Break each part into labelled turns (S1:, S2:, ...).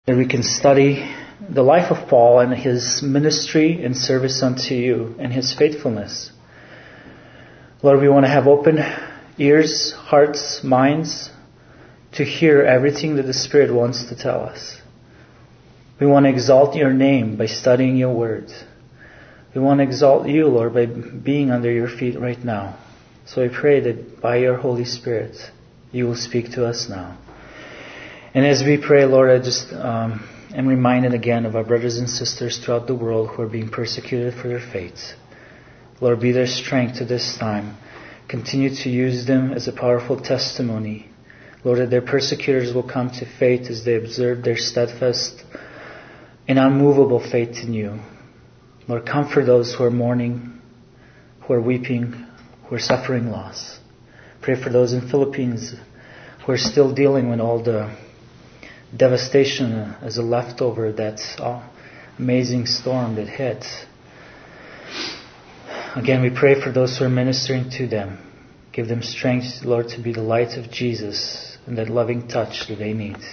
S1: that we can study the life of Paul and his ministry and service unto you and his faithfulness. Lord, we want to have open ears, hearts, minds to hear everything that the Spirit wants to tell us. We want to exalt your name by studying your word. We want to exalt you, Lord, by being under your feet right now. So I pray that by your Holy Spirit, you will speak to us now. And as we pray, Lord, I just am reminded again of our brothers and sisters throughout the world who are being persecuted for their faith. Lord, be their strength to this time. Continue to use them as a powerful testimony. Lord, that their persecutors will come to faith as they observe their steadfast and unmovable faith in you. Lord, comfort those who are mourning, who are weeping, who are suffering loss. Pray for those in Philippines who are still dealing with all the devastation as a leftover of that amazing storm that hit. Again, we pray for those who are ministering to them. Give them strength, Lord, to be the light of Jesus and that loving touch that they need.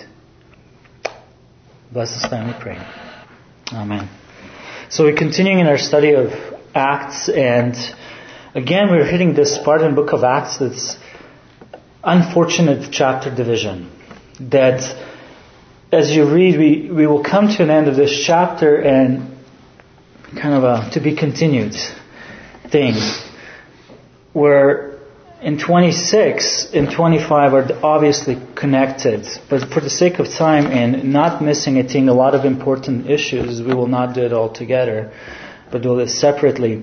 S1: Bless this time, we pray. Amen. So we're continuing in our study of Acts, and again we're hitting this part in the book of Acts that's unfortunate chapter division. That as you read, we will come to an end of this chapter and kind of a to be continued thing, where in 26 and 25 are obviously connected, but for the sake of time and not missing a lot of important issues, we will not do it all together, but do it separately.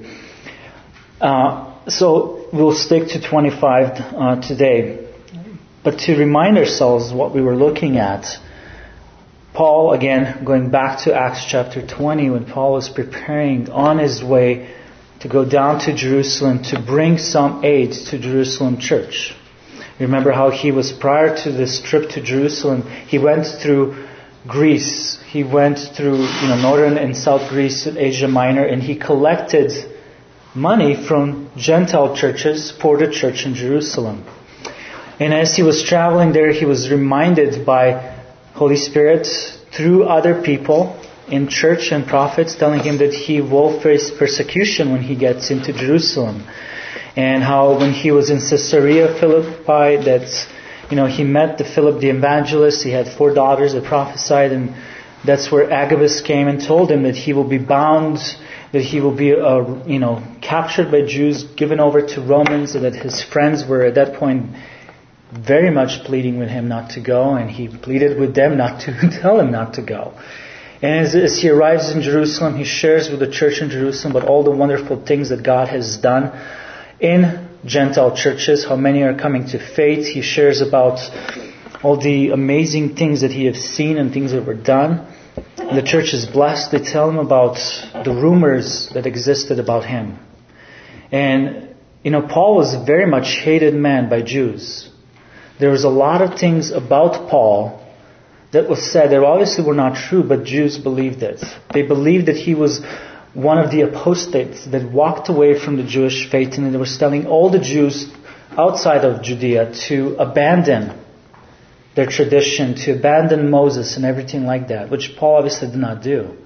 S1: So we'll stick to 25 today. But to remind ourselves what we were looking at, Paul, again, going back to Acts chapter 20, when Paul was preparing on his way to go down to Jerusalem to bring some aid to Jerusalem church. Remember how he was, prior to this trip to Jerusalem, he went through Greece. He went through northern and south Greece, Asia Minor, and he collected money from Gentile churches for the church in Jerusalem. And as he was traveling there, he was reminded by Holy Spirit through other people in church and prophets telling him that he will face persecution when he gets into Jerusalem. And how when he was in Caesarea Philippi that, he met Philip the evangelist. He had 4 daughters that prophesied, and that's where Agabus came and told him that he will be bound, that he will be, captured by Jews, given over to Romans, and that his friends were at that point very much pleading with him not to go, and he pleaded with them not to tell him not to go. And as he arrives in Jerusalem, he shares with the church in Jerusalem about all the wonderful things that God has done in Gentile churches, how many are coming to faith. He shares about all the amazing things that he has seen and things that were done. And the church is blessed. They tell him about the rumors that existed about him. And, Paul was a very much hated man by Jews. There was a lot of things about Paul that was said that obviously were not true, but Jews believed it. They believed that he was one of the apostates that walked away from the Jewish faith, and they were telling all the Jews outside of Judea to abandon their tradition, to abandon Moses and everything like that, which Paul obviously did not do.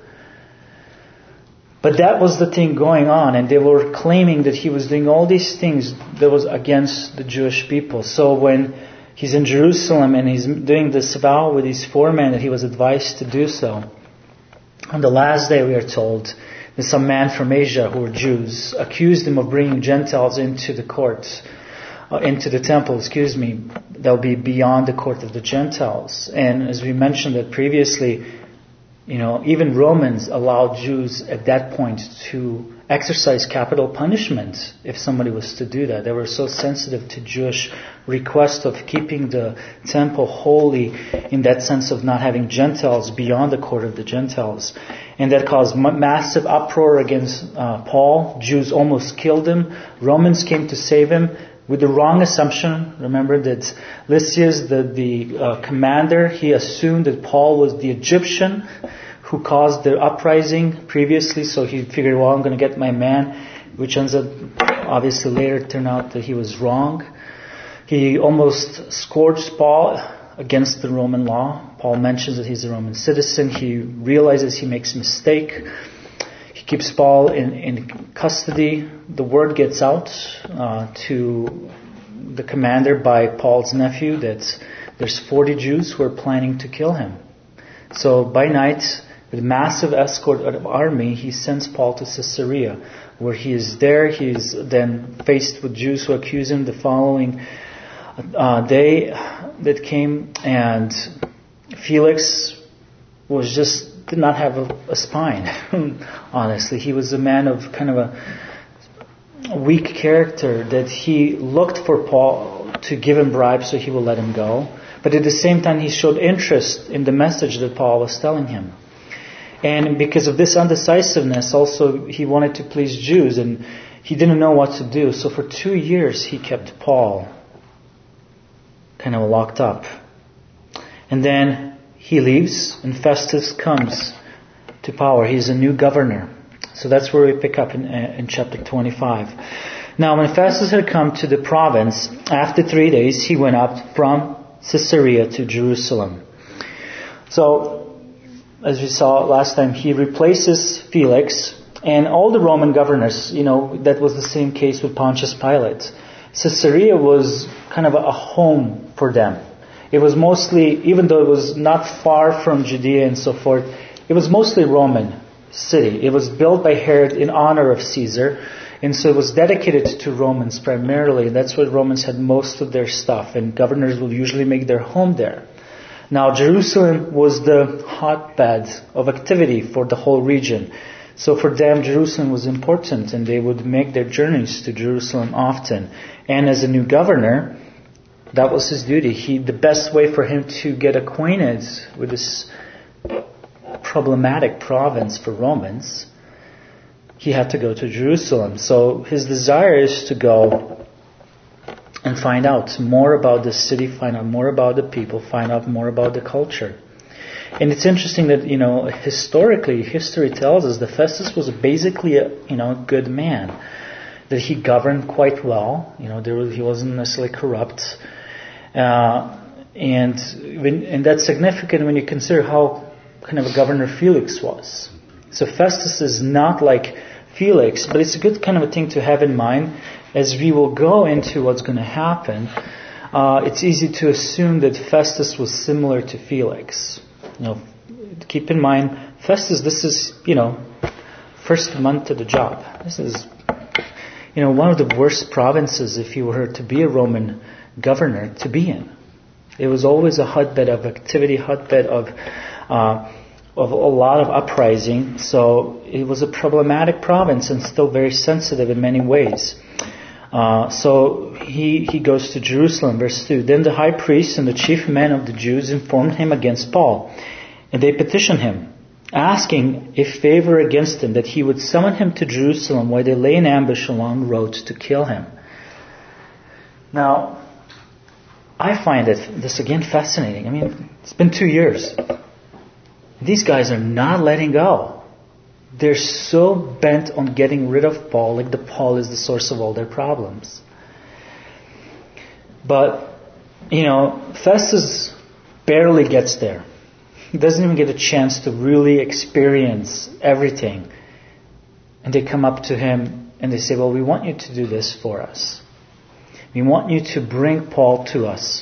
S1: But that was the thing going on, and they were claiming that he was doing all these things that was against the Jewish people. So when he's in Jerusalem and he's doing this vow with these 4 men that he was advised to do so, on the last day we are told that some man from Asia who were Jews accused him of bringing Gentiles into the court, into the temple, that will be beyond the court of the Gentiles. And as we mentioned that previously, even Romans allowed Jews at that point to exercise capital punishment if somebody was to do that. They were so sensitive to Jewish request of keeping the temple holy in that sense of not having Gentiles beyond the court of the Gentiles. And that caused massive uproar against Paul. Jews almost killed him. Romans came to save him with the wrong assumption. Remember that Lysias, the commander, he assumed that Paul was the Egyptian who caused the uprising previously, so he figured, well, I'm going to get my man, which ends up, obviously later turned out that he was wrong. He almost scourged Paul against the Roman law. Paul mentions that he's a Roman citizen. He realizes he makes a mistake. He keeps Paul in custody. The word gets out to the commander by Paul's nephew that there's 40 Jews who are planning to kill him. So by night, with a massive escort of army, he sends Paul to Caesarea, where he is there. He is then faced with Jews who accuse him. The following day that came, and Felix did not have a spine. Honestly, he was a man of kind of a weak character, that he looked for Paul to give him bribes so he will let him go. But at the same time, he showed interest in the message that Paul was telling him. And because of this undecisiveness, also he wanted to please Jews, and he didn't know what to do. So for 2 years, he kept Paul kind of locked up. And then he leaves, and Festus comes to power. He's a new governor. So that's where we pick up in chapter 25. Now, when Festus had come to the province, after 3 days, he went up from Caesarea to Jerusalem. So, as we saw last time, he replaces Felix and all the Roman governors. That was the same case with Pontius Pilate. Caesarea was kind of a home for them. It was mostly, even though it was not far from Judea and so forth, it was mostly Roman city. It was built by Herod in honor of Caesar, and so it was dedicated to Romans primarily. That's where Romans had most of their stuff, and governors would usually make their home there. Now, Jerusalem was the hotbed of activity for the whole region. So for them, Jerusalem was important, and they would make their journeys to Jerusalem often. And as a new governor, that was his duty. The best way for him to get acquainted with this problematic province for Romans, he had to go to Jerusalem. So his desire is to go and find out more about the city, find out more about the people, find out more about the culture. And it's interesting that, historically, history tells us that Festus was basically a good man, that he governed quite well. He wasn't necessarily corrupt. And that's significant when you consider how kind of a governor Felix was. So Festus is not like Felix, but it's a good kind of a thing to have in mind as we will go into what's going to happen. It's easy to assume that Festus was similar to Felix. Keep in mind, Festus, this is, first month of the job. This is, one of the worst provinces if you were to be a Roman governor to be in. It was always a hotbed of activity, hotbed of a lot of uprising. So it was a problematic province and still very sensitive in many ways. So he goes to Jerusalem, verse 2. Then the high priest and the chief men of the Jews informed him against Paul. And they petitioned him, asking a favor against him, that he would summon him to Jerusalem while they lay in ambush along the road to kill him. Now, I find this again fascinating. I mean, it's been 2 years. These guys are not letting go. They're so bent on getting rid of Paul, like Paul is the source of all their problems. But, Festus barely gets there. He doesn't even get a chance to really experience everything. And they come up to him and they say, well, we want you to do this for us. We want you to bring Paul to us.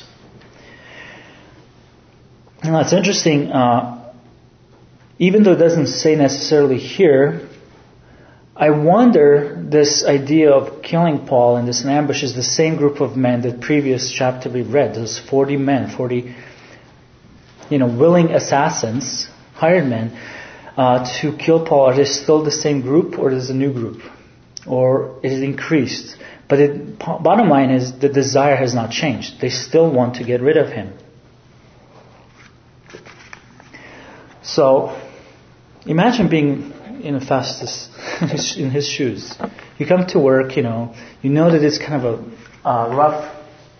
S1: Now, it's interesting. Even though it doesn't say necessarily here, I wonder this idea of killing Paul in this ambush is the same group of men that previous chapter we read. Those 40 men, 40 willing assassins, hired men, to kill Paul. Are they still the same group, or is it a new group? Or is it increased? But bottom line is the desire has not changed. They still want to get rid of him. So, imagine being in Festus, in his shoes. You come to work, you know that it's kind of a rough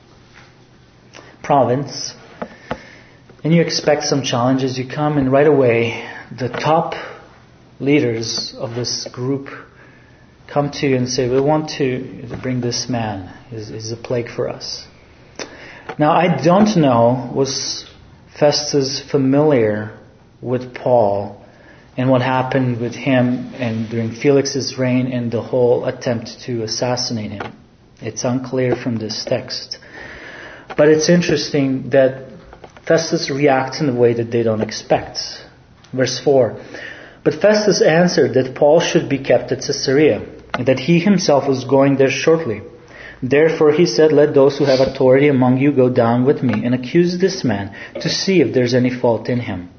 S1: province, and you expect some challenges. You come, and right away, the top leaders of this group come to you and say, we want to bring this man. He's a plague for us. Now, I don't know, was Festus familiar with Paul and what happened with him and during Felix's reign and the whole attempt to assassinate him? It's unclear from this text. But it's interesting that Festus reacts in a way that they don't expect. Verse 4. But Festus answered that Paul should be kept at Caesarea, and that he himself was going there shortly. Therefore he said, let those who have authority among you go down with me and accuse this man to see if there's any fault in him.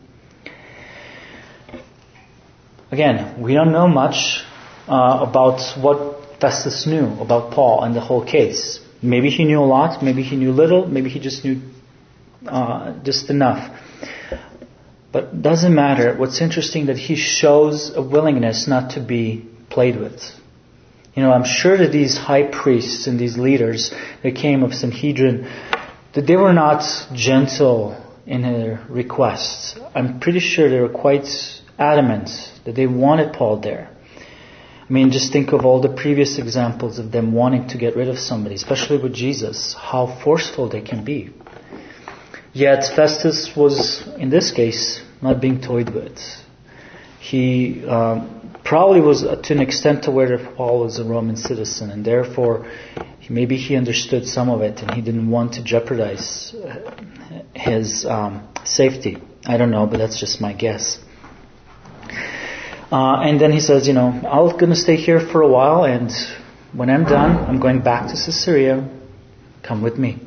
S1: Again, we don't know much about what Festus knew about Paul and the whole case. Maybe he knew a lot, maybe he knew little, maybe he just knew just enough. But it doesn't matter. What's interesting that he shows a willingness not to be played with. I'm sure that these high priests and these leaders that came of Sanhedrin, that they were not gentle in their requests. I'm pretty sure they were quite adamant that they wanted Paul there. Just think of all the previous examples of them wanting to get rid of somebody, especially with Jesus, how forceful they can be. Yet Festus was, in this case, not being toyed with. He probably was to an extent aware that Paul was a Roman citizen, and therefore maybe he understood some of it and he didn't want to jeopardize his safety. I don't know, but that's just my guess. And then he says, I'm going to stay here for a while, and when I'm done, I'm going back to Caesarea. Come with me.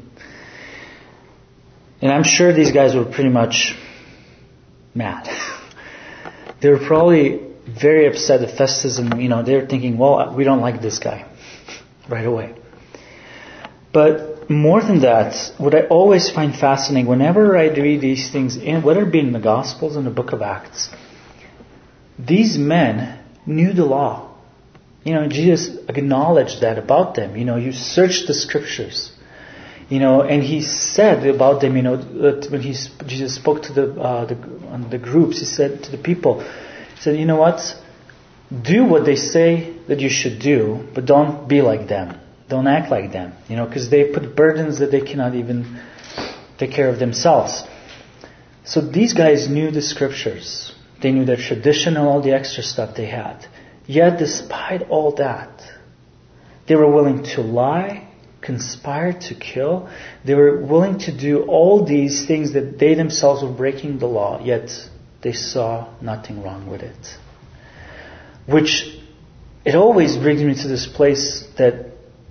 S1: And I'm sure these guys were pretty much mad. They were probably very upset at Festus, and they were thinking, well, we don't like this guy right away. But more than that, what I always find fascinating, whenever I read these things, whether it be in the Gospels and the Book of Acts, these men knew the law. Jesus acknowledged that about them. You search the Scriptures. And he said about them, that when Jesus spoke to the groups, he said to the people, he said, what? Do what they say that you should do, but don't be like them. Don't act like them. Because they put burdens that they cannot even take care of themselves. So these guys knew the Scriptures. They knew their tradition and all the extra stuff they had. Yet despite all that, they were willing to lie, conspire to kill. They were willing to do all these things that they themselves were breaking the law, yet they saw nothing wrong with it. Which, it always brings me to this place that,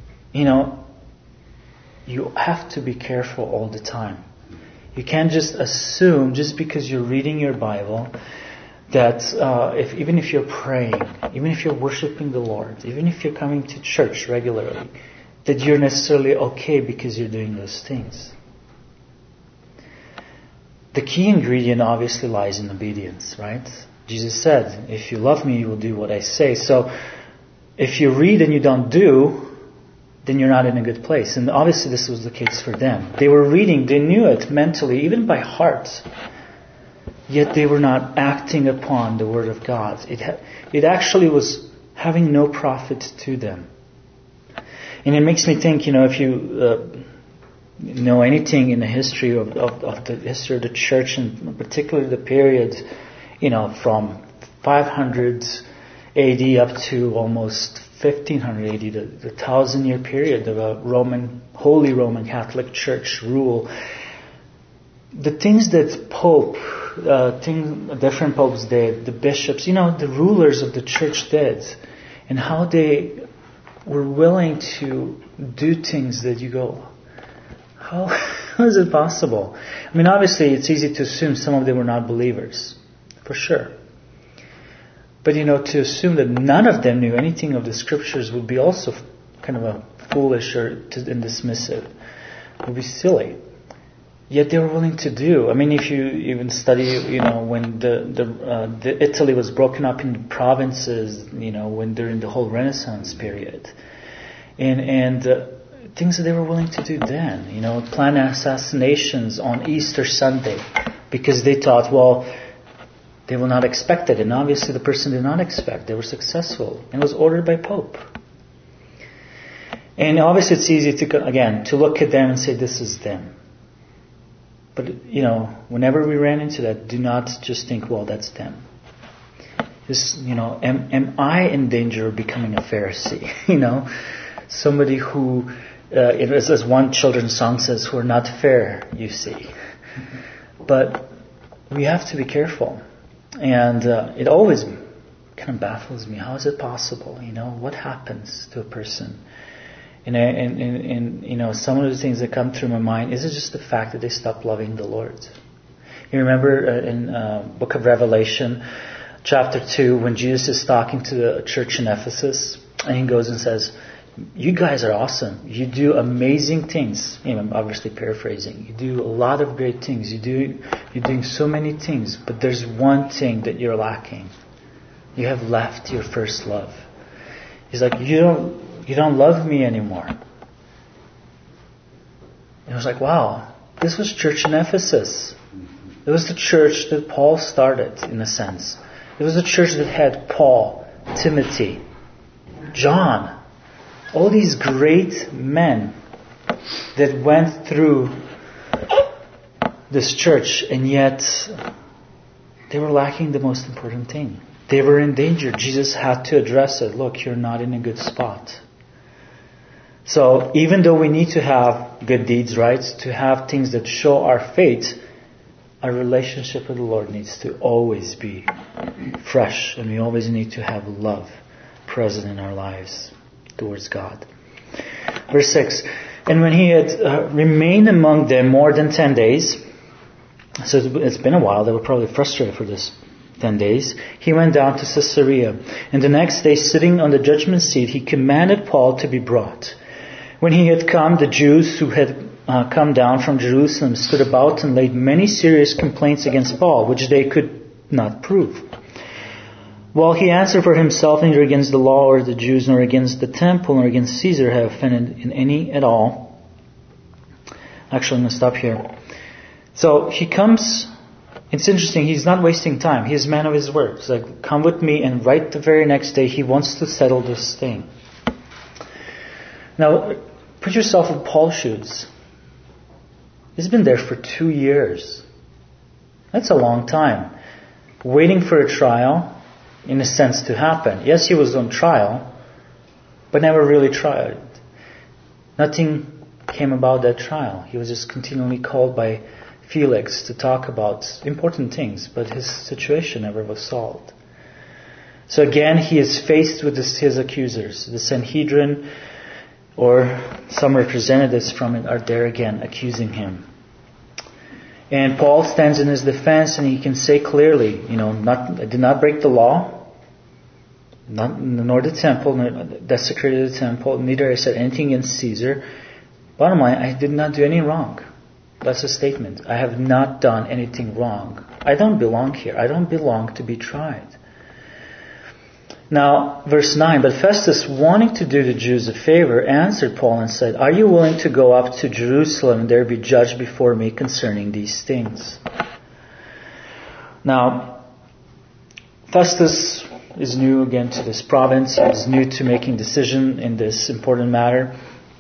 S1: you have to be careful all the time. You can't just assume, just because you're reading your Bible, that even if you're praying, even if you're worshiping the Lord, even if you're coming to church regularly, that you're necessarily okay because you're doing those things. The key ingredient obviously lies in obedience, right? Jesus said, if you love me, you will do what I say. So if you read and you don't do, then you're not in a good place. And obviously this was the case for them. They were reading, they knew it mentally, even by heart. Yet they were not acting upon the Word of God. It actually was having no profit to them. And it makes me think, if you know anything in the history of the church, and particularly the period, from 500 AD up to almost 1500 AD, the 1,000-year period of a Holy Roman Catholic Church rule. The things that different popes did, the bishops, the rulers of the church did, and how they were willing to do things that you go, how is it possible? Obviously it's easy to assume some of them were not believers, for sure. But to assume that none of them knew anything of the Scriptures would be also kind of a foolish and dismissive. It would be silly. Yet they were willing to do. If you even study, when the Italy was broken up into provinces, when during the whole Renaissance period, and things that they were willing to do then, plan assassinations on Easter Sunday, because they thought, well, they will not expect it, and obviously the person did not expect. They were successful, and it was ordered by Pope. And obviously it's easy to look at them and say, this is them. But, whenever we ran into that, do not just think, well, that's them. Just, am I in danger of becoming a Pharisee? Somebody who, as one children's song says, who are not fair, you see. But we have to be careful. And it always kind of baffles me. How is it possible? What happens to a person? And some of the things that come through my mind, is it just the fact that they stop loving the Lord? You remember in book of Revelation, chapter 2, when Jesus is talking to the church in Ephesus, and he goes and says, you guys are awesome. You do amazing things. I'm obviously paraphrasing. You do a lot of great things. You're doing so many things, but there's one thing that you're lacking. You have left your first love. He's like, you don't love me anymore. And I was like, wow, this was church in Ephesus. It was the church that Paul started, in a sense. It was the church that had Paul, Timothy, John, all these great men that went through this church, and yet they were lacking the most important thing. They were in danger. Jesus had to address it. Look, you're not in a good spot. So even though we need to have good deeds, right, to have things that show our faith, our relationship with the Lord needs to always be fresh, and we always need to have love present in our lives towards God. Verse 6, and when he had remained among them more than 10 days, so it's been a while, they were probably frustrated for this 10 days, he went down to Caesarea. And the next day, sitting on the judgment seat, he commanded Paul to be brought. When he had come, the Jews who had come down from Jerusalem stood about and laid many serious complaints against Paul, which they could not prove. While he answered for himself, neither against the law or the Jews, nor against the temple, nor against Caesar have offended in any at all. Actually, I'm going to stop here. So he comes, it's interesting, he's not wasting time. He's a man of his word. He's like, come with me, and right the very next day he wants to settle this thing. Now, put yourself in Paul's shoes. He's been there for 2 years. That's a long time. Waiting for a trial, in a sense, to happen. Yes, he was on trial, but never really tried. Nothing came about that trial. He was just continually called by Felix to talk about important things, but his situation never was solved. So again, he is faced with his accusers. The Sanhedrin, or some representatives from it, are there again accusing him. And Paul stands in his defense, and he can say clearly, I did not break the law, nor the temple, nor desecrated the temple, neither I said anything against Caesar. Bottom line, I did not do any wrong. That's a statement. I have not done anything wrong. I don't belong here. I don't belong to be tried. Now, verse 9, but Festus, wanting to do the Jews a favor, answered Paul and said, are you willing to go up to Jerusalem and there be judged before me concerning these things? Now, Festus is new again to this province. He is new to making decision in this important matter.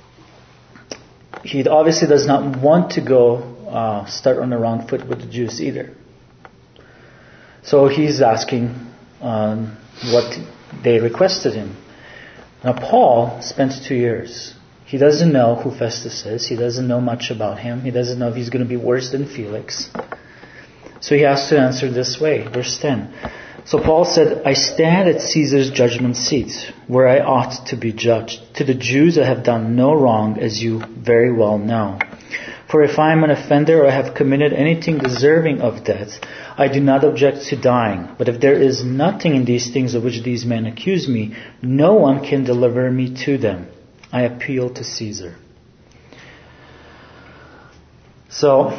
S1: He obviously does not want to go start on the wrong foot with the Jews either. So he's asking what they requested him. Now Paul spent 2 years. He doesn't know who Festus is. He doesn't know much about him. He doesn't know if he's going to be worse than Felix. So he has to answer this way. Verse 10. So Paul said, I stand at Caesar's judgment seat, where I ought to be judged. To the Jews I have done no wrong, as you very well know. For if I am an offender or have committed anything deserving of death, I do not object to dying. But if there is nothing in these things of which these men accuse me, no one can deliver me to them. I appeal to Caesar. So,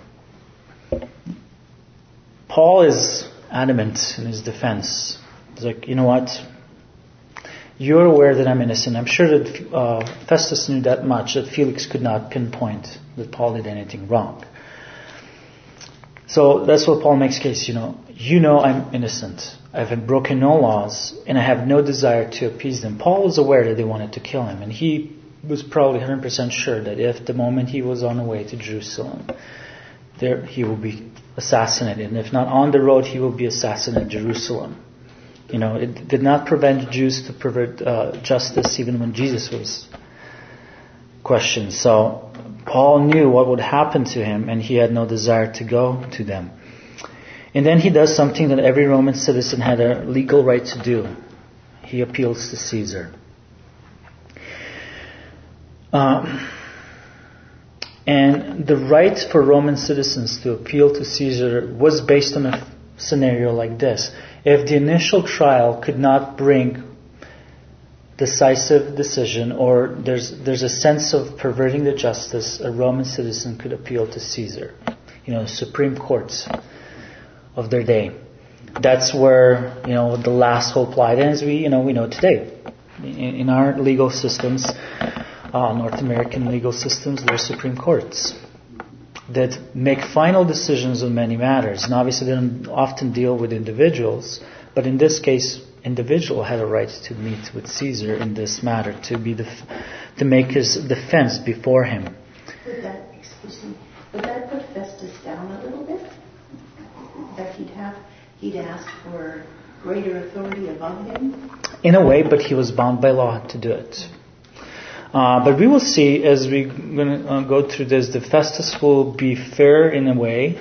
S1: Paul is adamant in his defense. He's like, you know what? You're aware that I'm innocent. I'm sure that Festus knew that much, that Felix could not pinpoint that Paul did anything wrong. So that's what Paul makes case, you know I'm innocent. I have broken no laws, and I have no desire to appease them. Paul was aware that they wanted to kill him, and he was probably 100% sure that if the moment he was on the way to Jerusalem, there he will be assassinated. And if not on the road, he will be assassinated in Jerusalem. It did not prevent Jews to pervert justice even when Jesus was questioned. So Paul knew what would happen to him, and he had no desire to go to them. And then he does something that every Roman citizen had a legal right to do. He appeals to Caesar. And the right for Roman citizens to appeal to Caesar was based on a scenario like this. If the initial trial could not bring decisive decision, or there's a sense of perverting the justice, a Roman citizen could appeal to Caesar, supreme courts of their day. That's where the last hope lied, and as we know today in our legal systems, North American legal systems, there are supreme courts that make final decisions on many matters, and obviously they don't often deal with individuals, but in this case, individual had a right to meet with Caesar in this matter, to make his defense before him.
S2: Would that put Festus down a little bit? That he'd ask for greater authority above him?
S1: In a way, but he was bound by law to do it. But we will see as we're going to go through this, that Festus will be fair in a way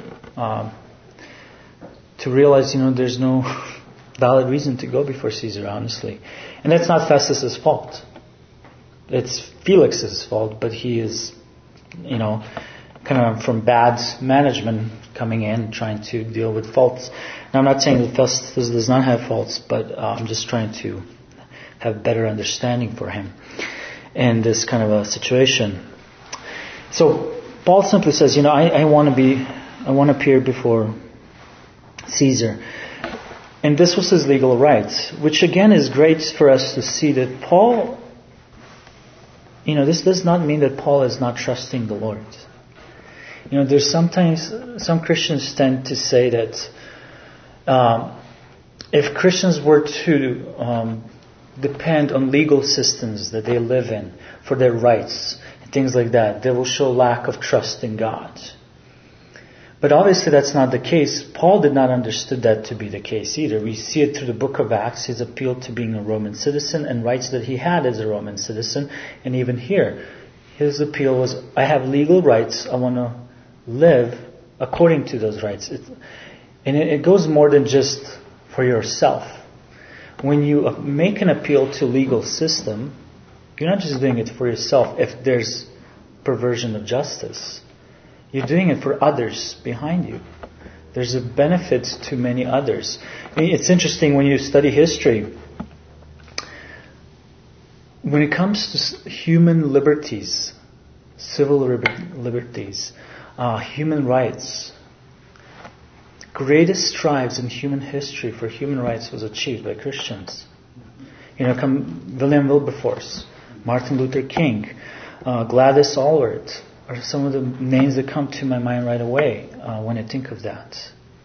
S1: to realize, there's no valid reason to go before Caesar, honestly. And that's not Festus's fault. It's Felix's fault, but he is, kind of from bad management coming in, trying to deal with faults. Now, I'm not saying that Festus does not have faults, but I'm just trying to have better understanding for him in this kind of a situation. So Paul simply says, I want to appear before Caesar. And this was his legal right, which again is great for us to see that Paul, this does not mean that Paul is not trusting the Lord. There's sometimes, some Christians tend to say that if Christians were to depend on legal systems that they live in for their rights and things like that, they will show lack of trust in God. But obviously that's not the case. Paul did not understand that to be the case either. We see it through the book of Acts, his appeal to being a Roman citizen and rights that he had as a Roman citizen. And even here, his appeal was, I have legal rights, I want to live according to those rights. It goes more than just for yourself. When you make an appeal to legal system, you're not just doing it for yourself if there's perversion of justice. You're doing it for others behind you. There's a benefit to many others. It's interesting when you study history. When it comes to human liberties, civil liberties, human rights, the greatest strides in human history for human rights was achieved by Christians. Come William Wilberforce, Martin Luther King, Gladys Aylward are some of the names that come to my mind right away when I think of that.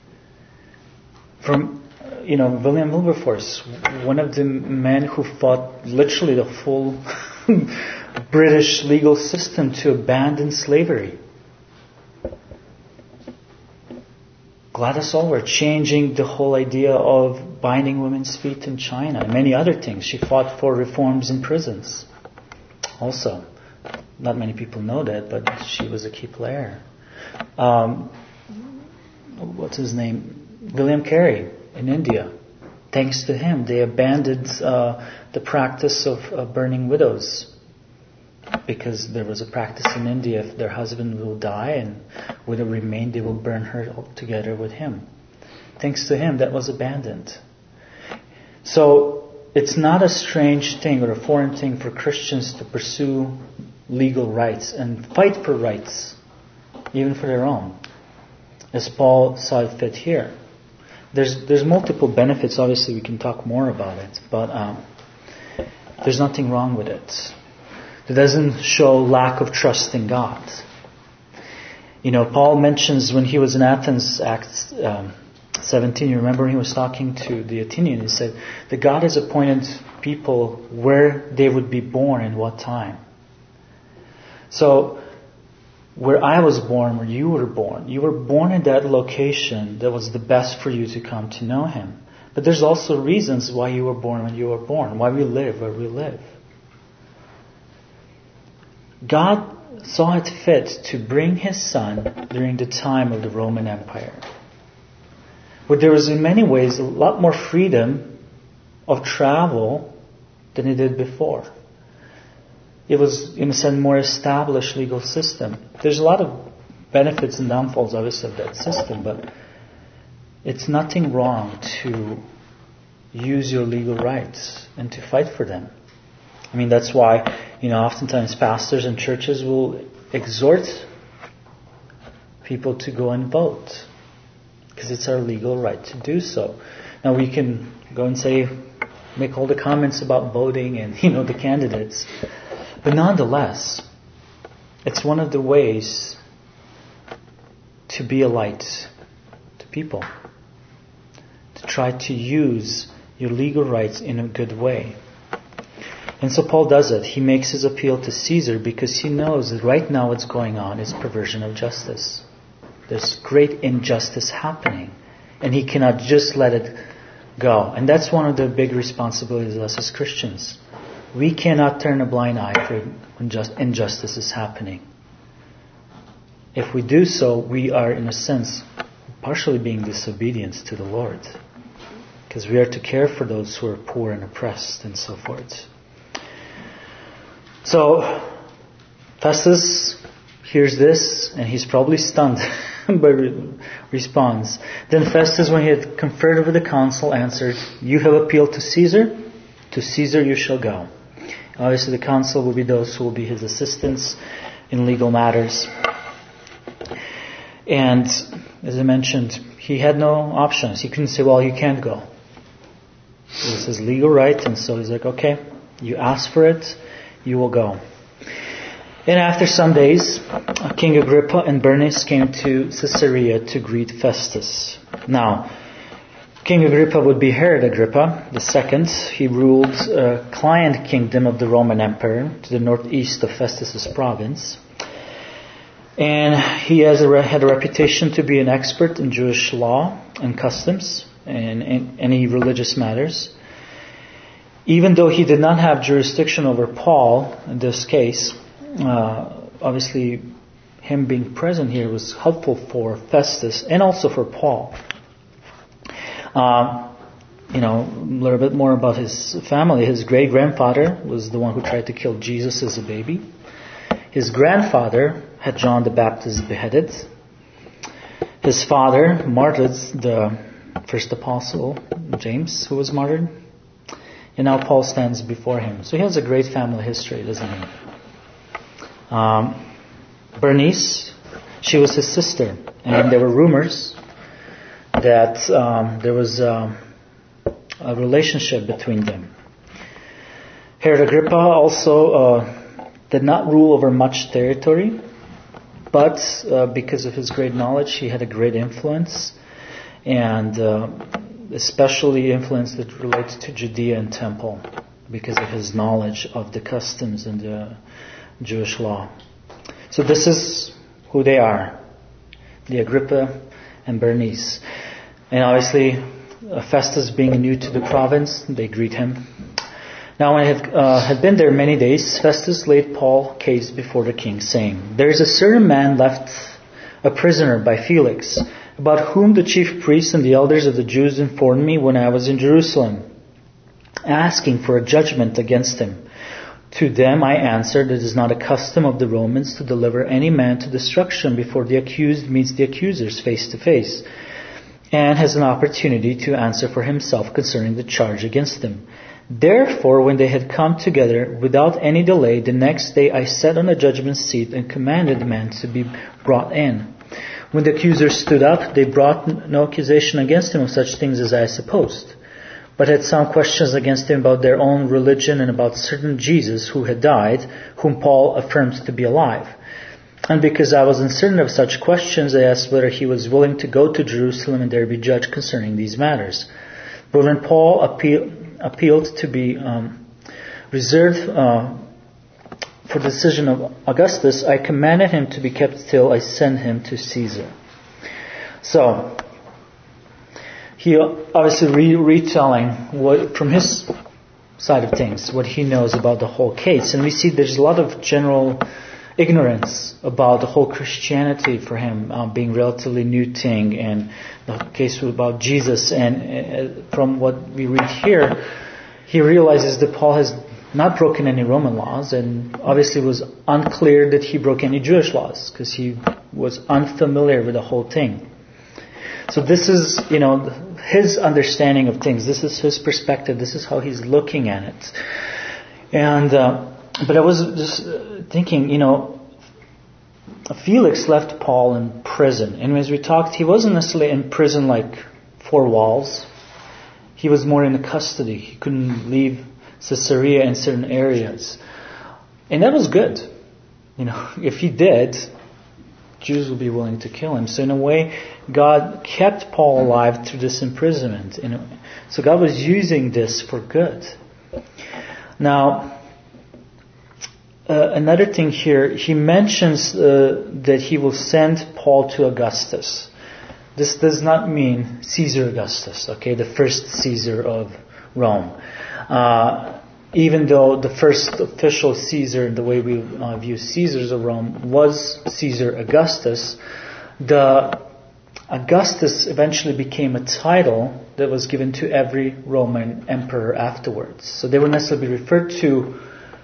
S1: From William Wilberforce, one of the men who fought literally the full British legal system to abandon slavery. Gladys Aylward changing the whole idea of binding women's feet in China and many other things. She fought for reforms in prisons. Also, not many people know that, but she was a key player. What's his name? William Carey in India. Thanks to him, they abandoned the practice of burning widows, because there was a practice in India, if their husband will die and widow remain, they will burn her together with him. Thanks to him, that was abandoned. So it's not a strange thing or a foreign thing for Christians to pursue legal rights and fight for rights, even for their own, as Paul saw it fit here. There's multiple benefits. Obviously, we can talk more about it, but there's nothing wrong with it. It doesn't show lack of trust in God. Paul mentions when he was in Athens, Acts 17, you remember he was talking to the Athenians, he said that God has appointed people where they would be born and what time. So where I was born, where you were born. You were born in that location that was the best for you to come to know Him. But there's also reasons why you were born when you were born, why we live where we live. God saw it fit to bring His Son during the time of the Roman Empire, where there was in many ways a lot more freedom of travel than it did before. It was, in a sense, more established legal system. There's a lot of benefits and downfalls, obviously, of that system, but it's nothing wrong to use your legal rights and to fight for them. I mean, that's why, oftentimes pastors and churches will exhort people to go and vote, because it's our legal right to do so. Now we can go and make all the comments about voting and, the candidates, but nonetheless, it's one of the ways to be a light to people, to try to use your legal rights in a good way. And so Paul does it. He makes his appeal to Caesar because he knows that right now what's going on is perversion of justice. There's great injustice happening, and he cannot just let it go. And that's one of the big responsibilities of us as Christians. We cannot turn a blind eye for when injustice is happening. If we do so, we are, in a sense, partially being disobedient to the Lord, because we are to care for those who are poor and oppressed and so forth. So, Festus hears this, and he's probably stunned, but responds. Then Festus, when he had conferred with the council, answered, "You have appealed to Caesar? To Caesar you shall go." Obviously the council will be those who will be his assistants in legal matters. And, as I mentioned, he had no options. He couldn't say, well, you can't go. It was his legal right, and so he's like, okay, you asked for it, you will go. And after some days, King Agrippa and Bernice came to Caesarea to greet Festus. Now, King Agrippa would be Herod Agrippa II. He ruled a client kingdom of the Roman Empire to the northeast of Festus' province. And he had a reputation to be an expert in Jewish law and customs and any religious matters. Even though he did not have jurisdiction over Paul in this case, obviously him being present here was helpful for Festus and also for Paul. A little bit more about his family. His great-grandfather was the one who tried to kill Jesus as a baby. His grandfather had John the Baptist beheaded. His father martyred the first apostle, James, who was martyred. And now Paul stands before him. So he has a great family history, doesn't he? Bernice, she was his sister. And there were rumors that there was a relationship between them. Herod Agrippa also did not rule over much territory, but because of his great knowledge, he had a great influence, and especially influence that relates to Judea and Temple, because of his knowledge of the customs and the Jewish law. So this is who they are, the Agrippa and Bernice. And obviously, Festus being new to the province, they greet him. Now when he had been there many days, Festus laid Paul's case before the king, saying, "There is a certain man left a prisoner by Felix, about whom the chief priests and the elders of the Jews informed me when I was in Jerusalem, asking for a judgment against him. To them I answered, it is not a custom of the Romans to deliver any man to destruction before the accused meets the accusers face to face, and has an opportunity to answer for himself concerning the charge against him. Therefore, when they had come together without any delay, the next day I sat on the judgment seat and commanded the man to be brought in. When the accusers stood up, they brought no accusation against him of such things as I supposed, but had some questions against him about their own religion and about certain Jesus who had died, whom Paul affirmed to be alive. And because I was uncertain of such questions, I asked whether he was willing to go to Jerusalem and there be judged concerning these matters. But when Paul appealed to be reserved for the decision of Augustus, I commanded him to be kept till I send him to Caesar. So, he obviously retelling what from his side of things, what he knows about the whole case. And we see there's a lot of general ignorance about the whole Christianity for him, being relatively new thing, and the case about Jesus. And from what we read here, he realizes that Paul has not broken any Roman laws, and obviously was unclear that he broke any Jewish laws, because he was unfamiliar with the whole thing. So this is, his understanding of things. This is his perspective. This is how he's looking at it. And but I was just thinking, Felix left Paul in prison, and as we talked, he wasn't necessarily in prison like 4 walls. He was more in the custody. He couldn't leave Caesarea in certain areas. And that was good. If he did, Jews would be willing to kill him. So in a way, God kept Paul alive through this imprisonment. So God was using this for good. Now, another thing here, he mentions that he will send Paul to Augustus. This does not mean Caesar Augustus, okay, the first Caesar of Rome. Even though the first official Caesar, the way we view Caesars of Rome, was Caesar Augustus, the Augustus eventually became a title that was given to every Roman emperor afterwards. So they would necessarily be referred to,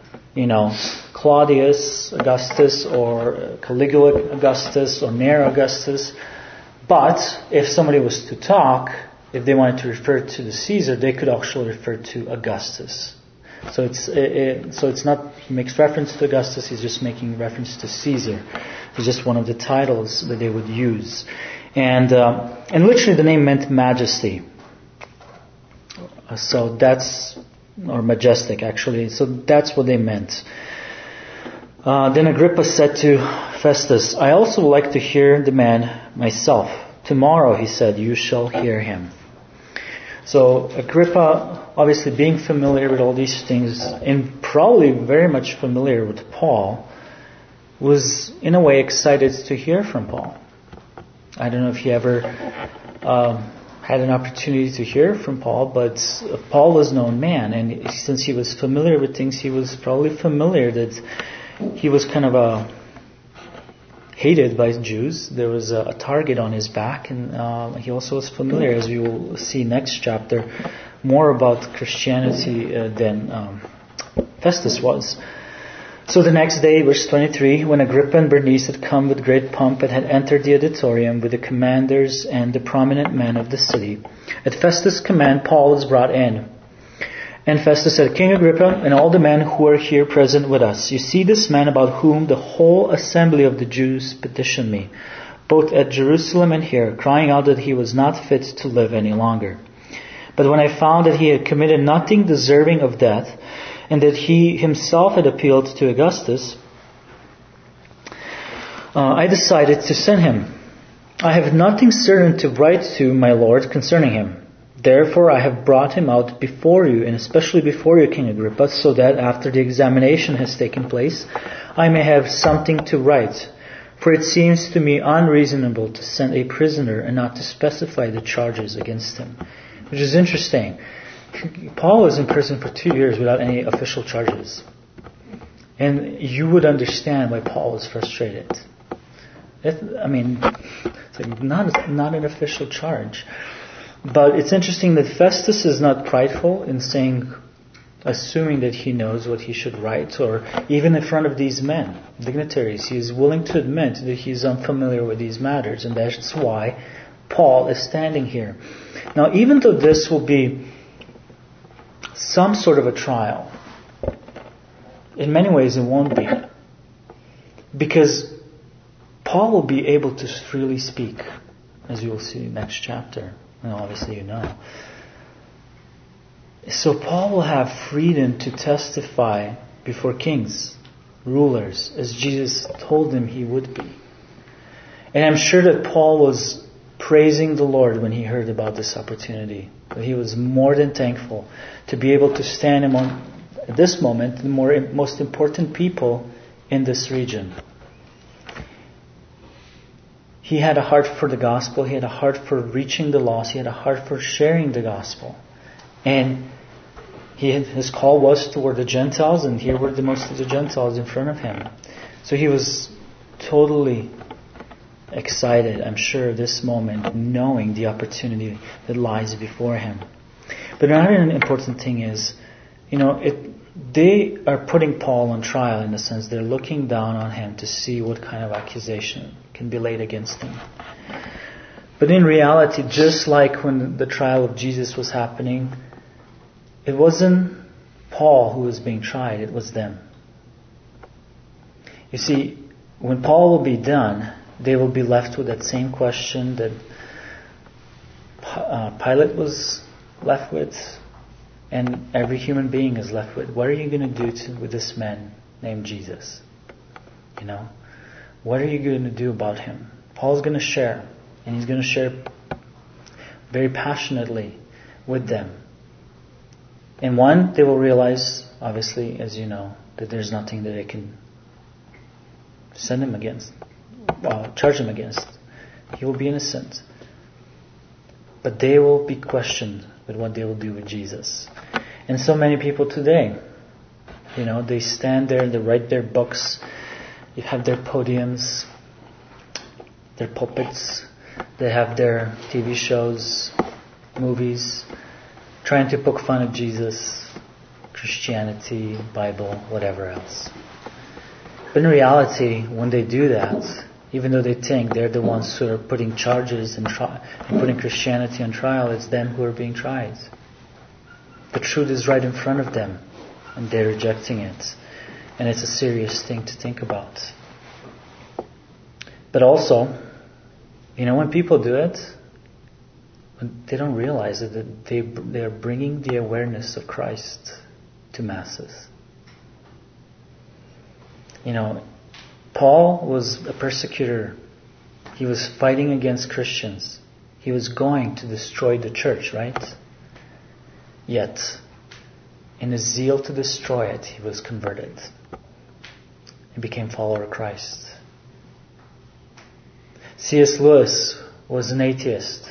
S1: Claudius Augustus or Caligula Augustus or Nero Augustus. But if somebody was to talk, if they wanted to refer to the Caesar, they could actually refer to Augustus. So it's not, he makes reference to Augustus, he's just making reference to Caesar. It's just one of the titles that they would use. And literally the name meant majesty. So that's, or majestic actually, so that's what they meant. Then Agrippa said to Festus, I also would like to hear the man myself. Tomorrow, he said, you shall hear him. So Agrippa, obviously being familiar with all these things, and probably very much familiar with Paul, was in a way excited to hear from Paul. I don't know if he ever had an opportunity to hear from Paul, but Paul was a known man, and since he was familiar with things, he was probably familiar that he was kind of hated by Jews. There was a target on his back, and he also was familiar, as we will see next chapter, more about Christianity than Festus was. So the next day, verse 23, when Agrippa and Bernice had come with great pomp and had entered the auditorium with the commanders and the prominent men of the city, at Festus' command Paul was brought in. And Festus said, King Agrippa and all the men who are here present with us, you see this man about whom the whole assembly of the Jews petitioned me, both at Jerusalem and here, crying out that he was not fit to live any longer. But when I found that he had committed nothing deserving of death, and that he himself had appealed to Augustus, I decided to send him. I have nothing certain to write to my Lord concerning him. Therefore I have brought him out before you, and especially before you, King Agrippa, so that after the examination has taken place, I may have something to write. For it seems to me unreasonable to send a prisoner and not to specify the charges against him. Which is interesting. Paul was in prison for 2 years without any official charges. And you would understand why Paul was frustrated. It's like not an official charge. But it's interesting that Festus is not prideful in assuming that he knows what he should write, or even in front of these men, dignitaries. He is willing to admit that he is unfamiliar with these matters, and that's why Paul is standing here. Now, even though this will be some sort of a trial, in many ways it won't be. Because Paul will be able to freely speak, as you will see in the next chapter. And obviously you know. So Paul will have freedom to testify before kings, rulers, as Jesus told him he would be. And I'm sure that Paul was praising the Lord when he heard about this opportunity. He was more than thankful to be able to stand at this moment, the most important people in this region. He had a heart for the gospel. He had a heart for reaching the lost. He had a heart for sharing the gospel. And his call was toward the Gentiles, and here were the most of the Gentiles in front of him. So he was totally excited, I'm sure, this moment, knowing the opportunity that lies before him. But another important thing is, they are putting Paul on trial in the sense they're looking down on him to see what kind of accusation can be laid against him. But in reality, just like when the trial of Jesus was happening, it wasn't Paul who was being tried, it was them. You see, when Paul will be done, they will be left with that same question that Pilate was left with, and every human being is left with. What are you going to do with this man named Jesus? What are you going to do about him? Paul's going to share, and he's going to share very passionately with them. And one, they will realize, obviously, as you know, that there's nothing that they can send him against, charge him against. He will be innocent. But they will be questioned with what they will do with Jesus. And so many people today, they stand there, they write their books, they have their podiums, their pulpits, they have their TV shows, movies, trying to poke fun at Jesus, Christianity, Bible, whatever else. But in reality, when they do that, even though they think they're the ones who are putting charges and putting Christianity on trial, it's them who are being tried. The truth is right in front of them, and they're rejecting it. And it's a serious thing to think about. But also, when people do it, they don't realize that they are bringing the awareness of Christ to masses. Paul was a persecutor. He was fighting against Christians. He was going to destroy the church, right? Yet, in his zeal to destroy it, he was converted. He became a follower of Christ. C.S. Lewis was an atheist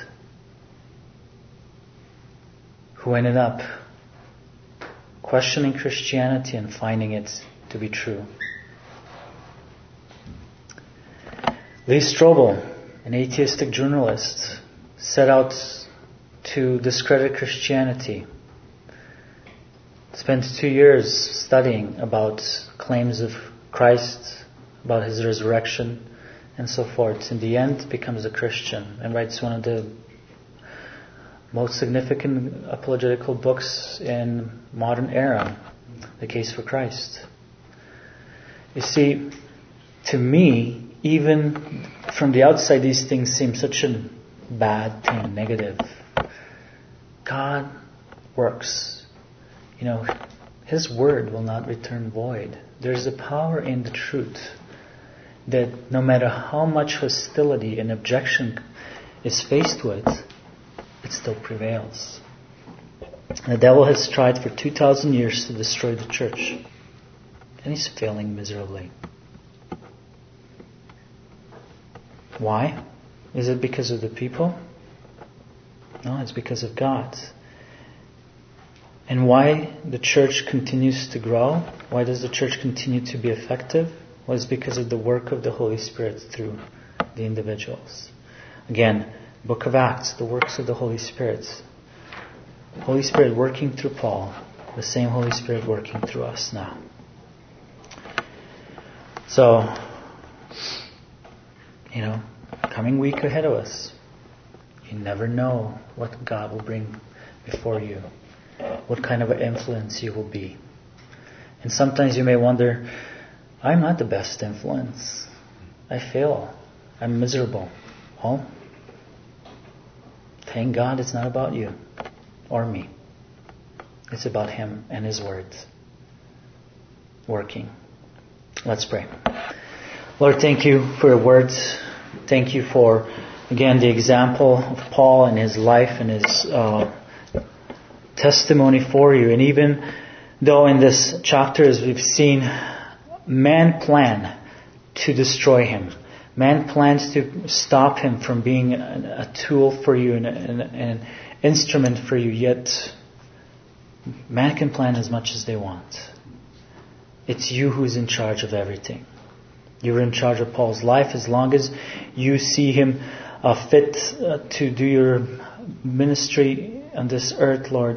S1: who ended up questioning Christianity and finding it to be true. Lee Strobel, an atheistic journalist, set out to discredit Christianity. Spent 2 years studying about claims of Christ, about his resurrection, and so forth. In the end, becomes a Christian and writes one of the most significant apologetical books in modern era, The Case for Christ. You see, to me, even from the outside, these things seem such a bad thing, negative. God works. His word will not return void. There's a power in the truth that no matter how much hostility and objection is faced with, it still prevails. The devil has tried for 2,000 years to destroy the church, and he's failing miserably. Why? Is it because of the people? No, it's because of God. And why the church continues to grow? Why does the church continue to be effective? Well, it's because of the work of the Holy Spirit through the individuals. Again, Book of Acts, the works of the Holy Spirit. The Holy Spirit working through Paul, the same Holy Spirit working through us now. So, coming week ahead of us, you never know what God will bring before you, what kind of an influence you will be. And sometimes you may wonder, I'm not the best influence. I fail. I'm miserable. Well, thank God it's not about you or me. It's about Him and His words working. Let's pray. Lord, thank you for your words. Thank you for, again, the example of Paul and his life and his testimony for you. And even Though in this chapter, as we've seen, man plan to destroy him. Man plans to stop him from being a tool for you and an instrument for you, yet man can plan as much as they want. It's you who's in charge of everything. You're in charge of Paul's life as long as you see him fit to do your ministry on this earth, Lord.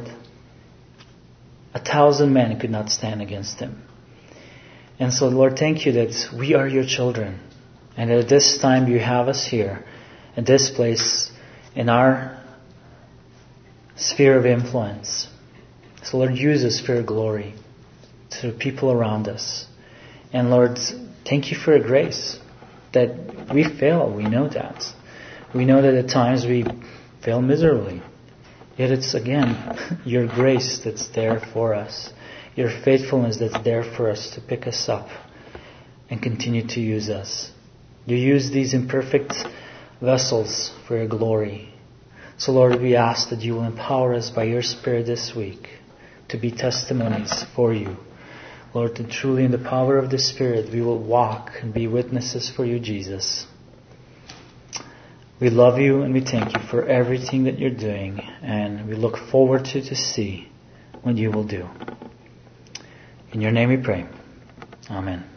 S1: 1,000 men could not stand against him. And so, Lord, thank you that we are your children. And at this time you have us here, in this place, in our sphere of influence. So, Lord, use us for your glory to the people around us. And, Lord, thank you for your grace that we fail. We know that. We know that at times we fail miserably. Yet it's, again, your grace that's there for us. Your faithfulness that's there for us to pick us up and continue to use us. You use these imperfect vessels for your glory. So, Lord, we ask that you will empower us by your Spirit this week to be testimonies for you. Lord, that truly in the power of the Spirit we will walk and be witnesses for you, Jesus. We love you and we thank you for everything that you're doing, and we look forward to see what you will do. In your name we pray. Amen.